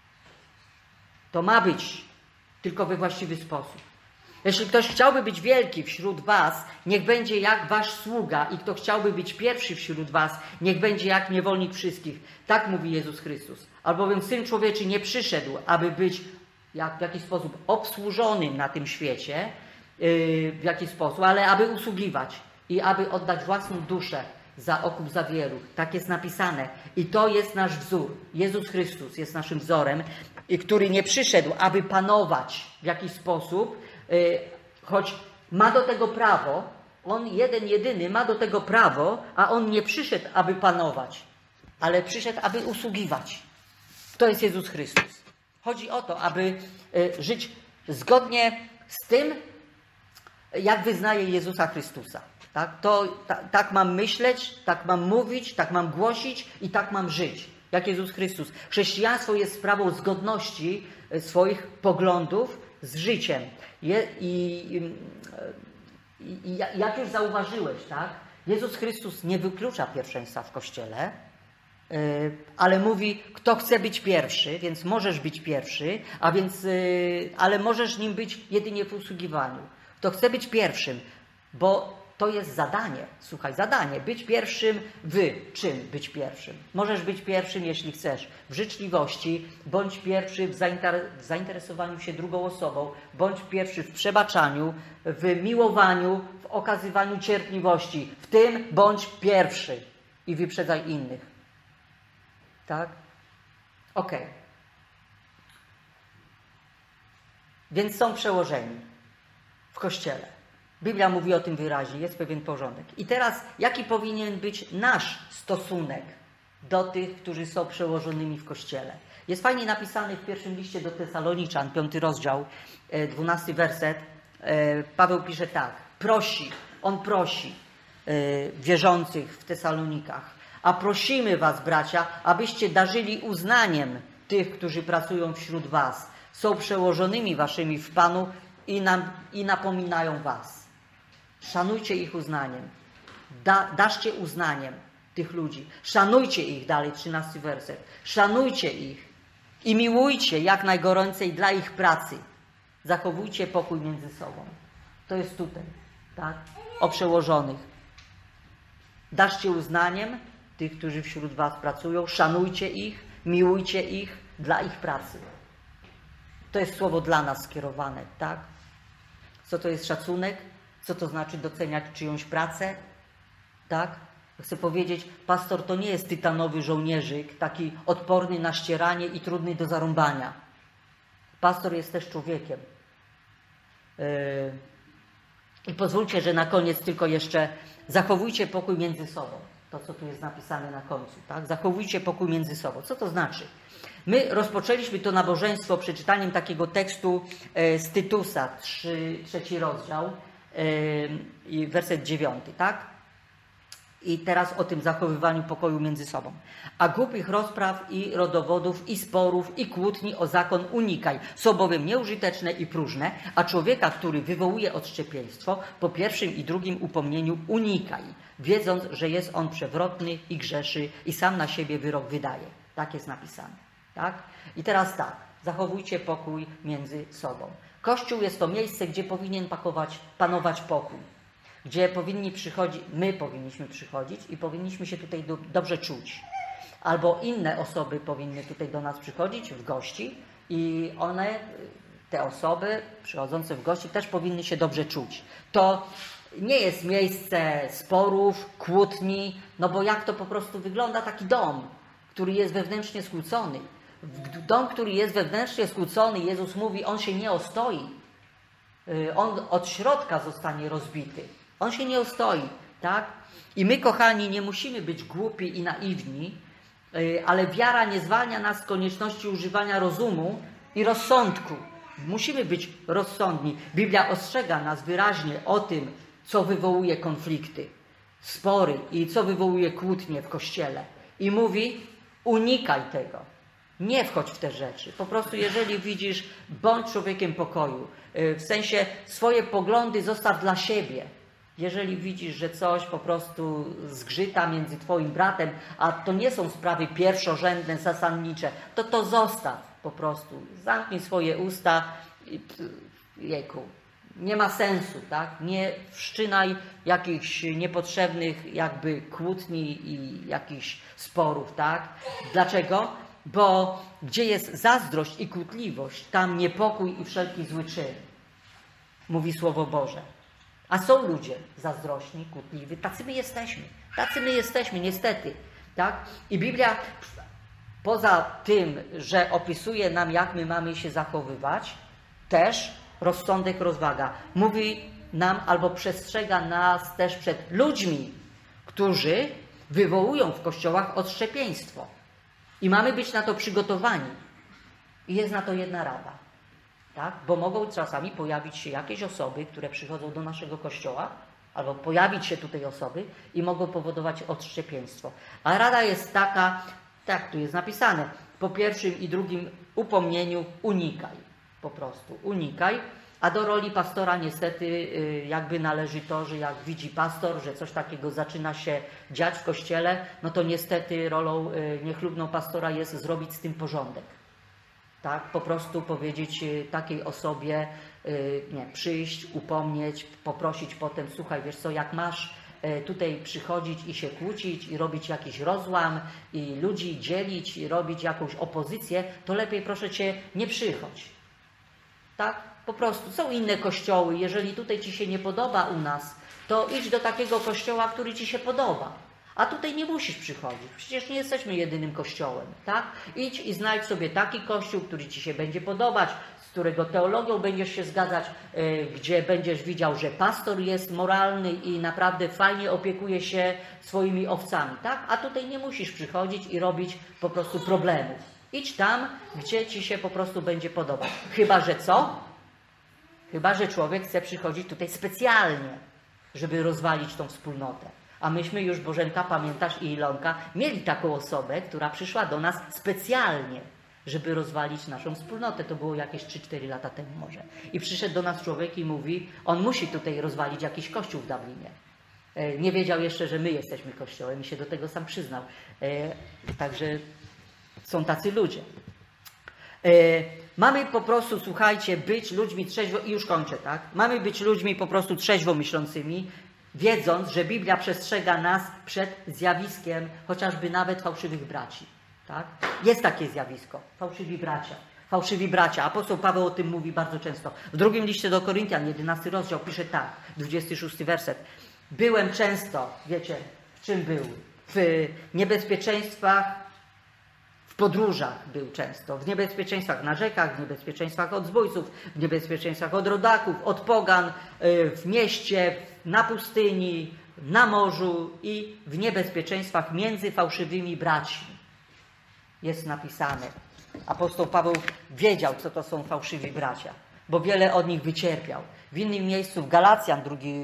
To ma być, tylko we właściwy sposób. Jeśli ktoś chciałby być wielki wśród was, niech będzie jak wasz sługa. I kto chciałby być pierwszy wśród was, niech będzie jak niewolnik wszystkich. Tak mówi Jezus Chrystus. Albowiem Syn Człowieczy nie przyszedł, aby być w jakiś sposób obsłużonym na tym świecie, w jakiś sposób, ale aby usługiwać i aby oddać własną duszę za okup za wielu. Tak jest napisane. I to jest nasz wzór. Jezus Chrystus jest naszym wzorem, który nie przyszedł, aby panować w jakiś sposób, choć ma do tego prawo. On jeden, jedyny ma do tego prawo, a On nie przyszedł, aby panować, ale przyszedł, aby usługiwać. To jest Jezus Chrystus. Chodzi o to, aby żyć zgodnie z tym, jak wyznaje Jezusa Chrystusa. Tak? Tak mam myśleć, tak mam mówić, tak mam głosić i tak mam żyć, jak Jezus Chrystus. Chrześcijaństwo jest sprawą zgodności swoich poglądów z życiem. Jak już zauważyłeś, tak? Jezus Chrystus nie wyklucza pierwszeństwa w Kościele, ale mówi, kto chce być pierwszy, więc możesz być pierwszy, ale możesz nim być jedynie w usługiwaniu. Kto chce być pierwszym, bo to jest zadanie, słuchaj, zadanie, być pierwszym w czym być pierwszym. Możesz być pierwszym, jeśli chcesz, w życzliwości, bądź pierwszy w zainteresowaniu się drugą osobą, bądź pierwszy w przebaczaniu, w miłowaniu, w okazywaniu cierpliwości. W tym bądź pierwszy i wyprzedzaj innych. Tak? Okej. Więc są przełożeni w Kościele. Biblia mówi o tym wyraźnie, jest pewien porządek. I teraz, jaki powinien być nasz stosunek do tych, którzy są przełożonymi w Kościele? Jest fajnie napisany w pierwszym liście do Tesaloniczan, 5 rozdział, 12 werset. Paweł pisze tak, on prosi wierzących w Tesalonikach, a prosimy was, bracia, abyście darzyli uznaniem tych, którzy pracują wśród was, są przełożonymi waszymi w Panu i napominają was. Szanujcie ich uznaniem. Daszcie uznaniem tych ludzi. Szanujcie ich, dalej 13 werset. Szanujcie ich i miłujcie jak najgoręcej dla ich pracy. Zachowujcie pokój między sobą. To jest tutaj, tak? O przełożonych. Daszcie uznaniem tych, którzy wśród was pracują. Szanujcie ich, miłujcie ich dla ich pracy. To jest słowo dla nas skierowane, tak? Co to jest szacunek? Co to znaczy doceniać czyjąś pracę? Tak? Chcę powiedzieć, pastor to nie jest tytanowy żołnierzyk, taki odporny na ścieranie i trudny do zarąbania. Pastor jest też człowiekiem. I pozwólcie, że na koniec tylko jeszcze zachowujcie pokój między sobą. To, co tu jest napisane na końcu. Tak? Zachowujcie pokój między sobą. Co to znaczy? My rozpoczęliśmy to nabożeństwo przeczytaniem takiego tekstu z Tytusa, 3 rozdział, i werset 9, tak? I teraz o tym zachowywaniu pokoju między sobą. A głupich rozpraw i rodowodów, i sporów, i kłótni o zakon unikaj. Są bowiem nieużyteczne i próżne, a człowieka, który wywołuje odszczepieństwo, po pierwszym i drugim upomnieniu unikaj, wiedząc, że jest on przewrotny i grzeszy i sam na siebie wyrok wydaje. Tak jest napisane. Tak? I teraz tak, zachowujcie pokój między sobą. Kościół jest to miejsce, gdzie powinien panować pokój. Gdzie my powinniśmy przychodzić i powinniśmy się tutaj dobrze czuć. Albo inne osoby powinny tutaj do nas przychodzić w gości i te osoby przychodzące w gości też powinny się dobrze czuć. To nie jest miejsce sporów, kłótni, no bo jak to po prostu wygląda taki dom, który jest wewnętrznie skłócony. Dom, który jest wewnętrznie skłócony, Jezus mówi, on się nie ostoi. On od środka zostanie rozbity. On się nie ostoi, tak? I my, kochani, nie musimy być głupi i naiwni, ale wiara nie zwalnia nas z konieczności używania rozumu i rozsądku. Musimy być rozsądni. Biblia ostrzega nas wyraźnie o tym, co wywołuje konflikty, spory i co wywołuje kłótnie w Kościele. I mówi, unikaj tego. Nie wchodź w te rzeczy. Po prostu jeżeli widzisz, bądź człowiekiem pokoju. W sensie swoje poglądy zostaw dla siebie. Jeżeli widzisz, że coś po prostu zgrzyta między twoim bratem, a to nie są sprawy pierwszorzędne, zasadnicze, to zostaw po prostu. Zamknij swoje usta. Jejku, nie ma sensu, tak? Nie wszczynaj jakichś niepotrzebnych jakby kłótni i jakichś sporów, tak? Dlaczego? Bo gdzie jest zazdrość i kłótliwość, tam niepokój i wszelki zły czyn. Mówi Słowo Boże. A są ludzie zazdrośni, kłótliwi. Tacy my jesteśmy, niestety. Tak? I Biblia, poza tym, że opisuje nam, jak my mamy się zachowywać, też rozsądek, rozwaga. Mówi, nam albo przestrzega nas też przed ludźmi, którzy wywołują w kościołach odszczepieństwo. I mamy być na to przygotowani. I jest na to jedna rada. Tak? Bo mogą czasami pojawić się jakieś osoby, które przychodzą do naszego kościoła, albo pojawić się tutaj osoby i mogą powodować odszczepieństwo. A rada jest taka, tak tu jest napisane, po pierwszym i drugim upomnieniu unikaj. Po prostu unikaj. A do roli pastora niestety jakby należy to, że jak widzi pastor, że coś takiego zaczyna się dziać w kościele, no to niestety rolą niechlubną pastora jest zrobić z tym porządek. Tak, po prostu powiedzieć takiej osobie, przyjść, upomnieć, poprosić potem, słuchaj, wiesz co, jak masz tutaj przychodzić i się kłócić i robić jakiś rozłam i ludzi dzielić i robić jakąś opozycję, to lepiej proszę Cię nie przychodź. Tak? Po prostu są inne kościoły, jeżeli tutaj Ci się nie podoba u nas, to idź do takiego kościoła, który Ci się podoba. A tutaj nie musisz przychodzić. Przecież nie jesteśmy jedynym kościołem, tak? Idź i znajdź sobie taki kościół, który Ci się będzie podobać, z którego teologią będziesz się zgadzać, gdzie będziesz widział, że pastor jest moralny i naprawdę fajnie opiekuje się swoimi owcami, tak? A tutaj nie musisz przychodzić i robić po prostu problemów. Idź tam, gdzie Ci się po prostu będzie podobać. Chyba, że co? Chyba, że człowiek chce przychodzić tutaj specjalnie, żeby rozwalić tą wspólnotę. A myśmy już, Bożenka, pamiętasz, i Ilonka, mieli taką osobę, która przyszła do nas specjalnie, żeby rozwalić naszą wspólnotę. To było jakieś 3-4 lata temu może. I przyszedł do nas człowiek i mówi, on musi tutaj rozwalić jakiś kościół w Dublinie. Nie wiedział jeszcze, że my jesteśmy kościołem i się do tego sam przyznał. Także są tacy ludzie. Mamy po prostu, słuchajcie, być ludźmi trzeźwo, i już kończę, tak? Mamy być ludźmi po prostu trzeźwo myślącymi, wiedząc, że Biblia przestrzega nas przed zjawiskiem chociażby nawet fałszywych braci. Tak? Jest takie zjawisko, fałszywi bracia. Fałszywi bracia. Apostoł Paweł o tym mówi bardzo często. W drugim liście do Koryntian, 11 rozdział, pisze tak, 26 werset. Byłem często, wiecie, w czym był? W niebezpieczeństwach, w podróżach był często. W niebezpieczeństwach na rzekach, w niebezpieczeństwach od zbójców, w niebezpieczeństwach od rodaków, od pogan, w mieście, na pustyni, na morzu i w niebezpieczeństwach między fałszywymi braćmi. Jest napisane. Apostoł Paweł wiedział, co to są fałszywi bracia, bo wiele od nich wycierpiał. W innym miejscu, w Galacjan,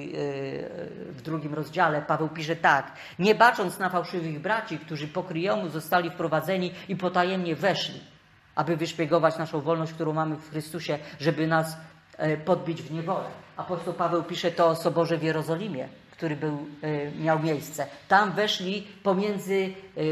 w drugim rozdziale, Paweł pisze tak. Nie bacząc na fałszywych braci, którzy po kryjomu zostali wprowadzeni i potajemnie weszli, aby wyszpiegować naszą wolność, którą mamy w Chrystusie, żeby nas podbić w niewolę. Apostoł Paweł pisze to o Soborze w Jerozolimie, który miał miejsce. Tam weszli pomiędzy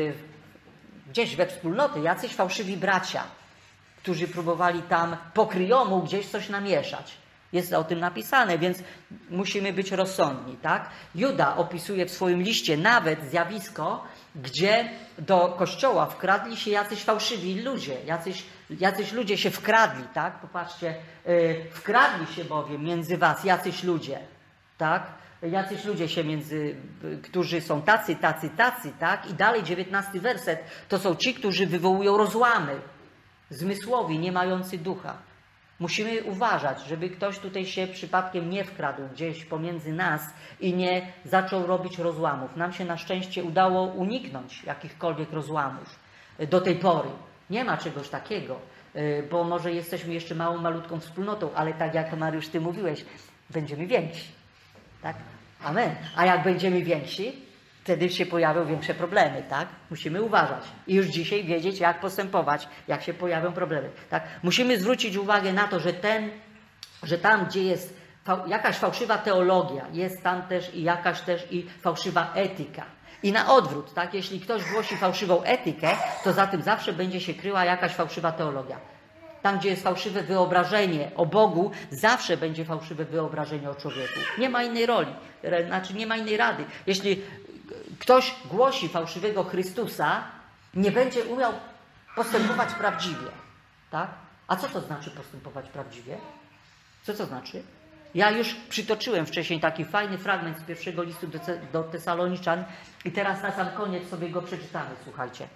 gdzieś we wspólnoty jacyś fałszywi bracia, którzy próbowali tam po kryjomu gdzieś coś namieszać. Jest o tym napisane, więc musimy być rozsądni, tak? Juda opisuje w swoim liście nawet zjawisko, gdzie do kościoła wkradli się jacyś fałszywi ludzie, jacyś ludzie się wkradli, tak? Popatrzcie, wkradli się bowiem między was jacyś ludzie, tak? Jacyś ludzie się którzy są tacy, tak? I dalej 19 werset, to są ci, którzy wywołują rozłamy, zmysłowi, nie mający ducha. Musimy uważać, żeby ktoś tutaj się przypadkiem nie wkradł gdzieś pomiędzy nas i nie zaczął robić rozłamów. Nam się na szczęście udało uniknąć jakichkolwiek rozłamów do tej pory. Nie ma czegoś takiego, bo może jesteśmy jeszcze małą, malutką wspólnotą, ale tak jak Mariusz, ty mówiłeś, będziemy więksi. Tak? Amen. A jak będziemy więksi, wtedy się pojawią większe problemy, tak? Musimy uważać i już dzisiaj wiedzieć, jak postępować, jak się pojawią problemy, tak? Musimy zwrócić uwagę na to, że tam, gdzie jest jakaś fałszywa teologia, jest tam też i jakaś też i fałszywa etyka. I na odwrót, tak? Jeśli ktoś głosi fałszywą etykę, to za tym zawsze będzie się kryła jakaś fałszywa teologia. Tam, gdzie jest fałszywe wyobrażenie o Bogu, zawsze będzie fałszywe wyobrażenie o człowieku. Nie ma innej roli, znaczy nie ma innej rady. Jeśli ktoś głosi fałszywego Chrystusa, nie będzie umiał postępować prawdziwie. Tak? A co to znaczy postępować prawdziwie? Co to znaczy? Ja już przytoczyłem wcześniej taki fajny fragment z pierwszego listu do Tesaloniczan i teraz na sam koniec sobie go przeczytamy, słuchajcie.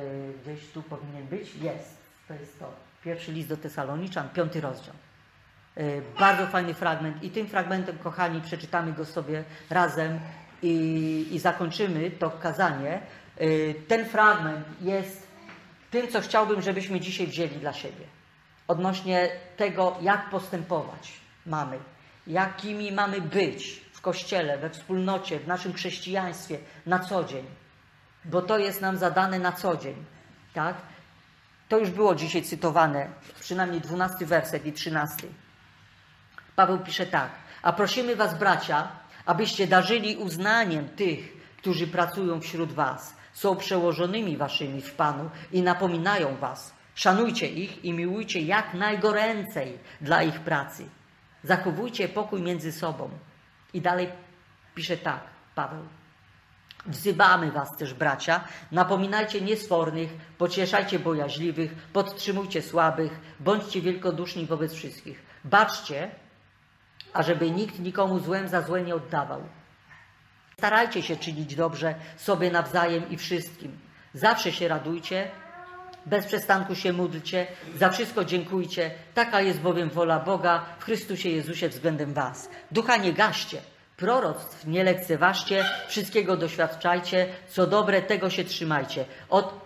Gdzieś tu powinien być? Jest. To jest to. Pierwszy list do Tesaloniczan, 5 rozdział. Bardzo fajny fragment i tym fragmentem, kochani, przeczytamy go sobie razem i zakończymy to kazanie. Ten fragment jest tym, co chciałbym, żebyśmy dzisiaj wzięli dla siebie. Odnośnie tego, jak postępować mamy, jakimi mamy być w Kościele, we wspólnocie, w naszym chrześcijaństwie na co dzień. Bo to jest nam zadane na co dzień. Tak? To już było dzisiaj cytowane, przynajmniej 12 werset i 13. Paweł pisze tak. A prosimy was, bracia, abyście darzyli uznaniem tych, którzy pracują wśród was, są przełożonymi waszymi w Panu i napominają was. Szanujcie ich i miłujcie jak najgoręcej dla ich pracy. Zachowujcie pokój między sobą. I dalej pisze tak, Paweł. Wzywamy was też, bracia, napominajcie niesfornych, pocieszajcie bojaźliwych, podtrzymujcie słabych, bądźcie wielkoduszni wobec wszystkich. Baczcie, ażeby nikt nikomu złem za złe nie oddawał. Starajcie się czynić dobrze sobie nawzajem i wszystkim. Zawsze się radujcie, bez przestanku się módlcie, za wszystko dziękujcie. Taka jest bowiem wola Boga w Chrystusie Jezusie względem was. Ducha nie gaście, proroctw nie lekceważcie, wszystkiego doświadczajcie, co dobre, tego się trzymajcie. Od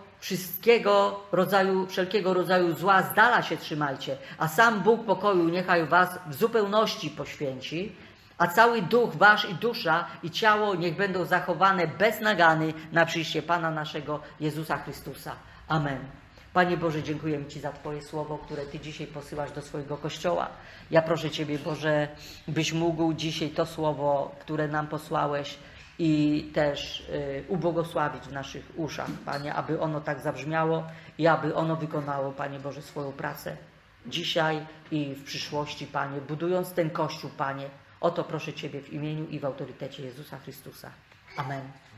wszelkiego rodzaju zła z dala się trzymajcie, a sam Bóg pokoju niechaj was w zupełności poświęci, a cały duch wasz i dusza i ciało niech będą zachowane bez nagany na przyjście Pana naszego Jezusa Chrystusa. Amen. Panie Boże, dziękujemy Ci za Twoje słowo, które Ty dzisiaj posyłasz do swojego Kościoła. Ja proszę Ciebie, Boże, byś mógł dzisiaj to słowo, które nam posłałeś, i też ubłogosławić w naszych uszach, Panie, aby ono tak zabrzmiało i aby ono wykonało, Panie Boże, swoją pracę dzisiaj i w przyszłości, Panie, budując ten Kościół, Panie. O to proszę Ciebie w imieniu i w autorytecie Jezusa Chrystusa. Amen.